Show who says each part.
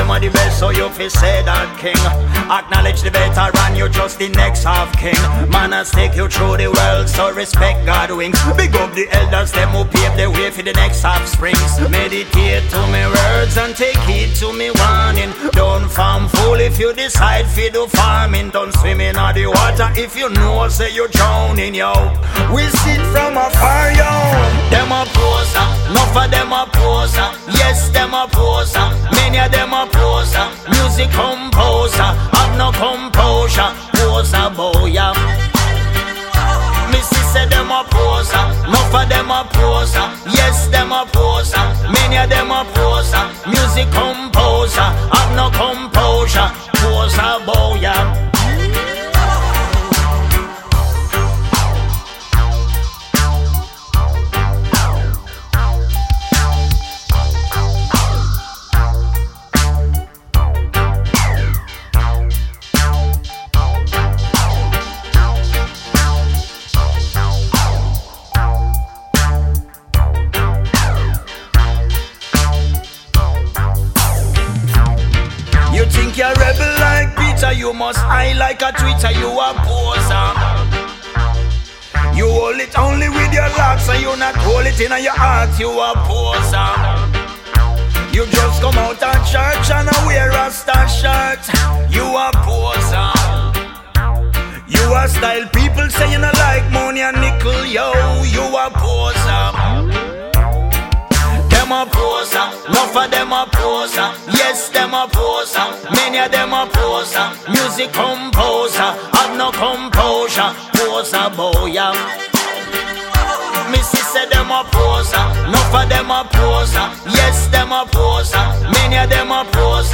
Speaker 1: them are the best, so you fi say that, king. Acknowledge the veteran, you just the next half king. Man has take you through the world, so respect God wings. Big up the elders, them who pave the way for the next half springs. Meditate to me words and take heed to me warning. Don't farm fool if you decide fi do farming. Don't swim in the water if you know say you drowning, yo. We sit from afar, yo. Them a poser, enough of them a poser. Yes, them a poser, many of them a poser. Music composer, have no composure. Poser boy, yeah. Missy said them a poser, enough of them a poser. Yes, them a poser, many of them a poser. Music composer, have no composure. Poser boy, yeah. You think you're a rebel like Peter, you must high like a tweeter, you a poser. You hold it only with your locks and you not hold it in your heart, you a poser. You just come out of church and wear a star shirt, you a poser. You a style people say you not like money and nickel, yo, you a poser. Them a poser, enough of them a poser. Yes, them a poser, many of them a poser. Music composer, have no composure. Poser boy, yeah. Missy said them a poser, enough of them a poser. Yes, them a poser, many of them a poser.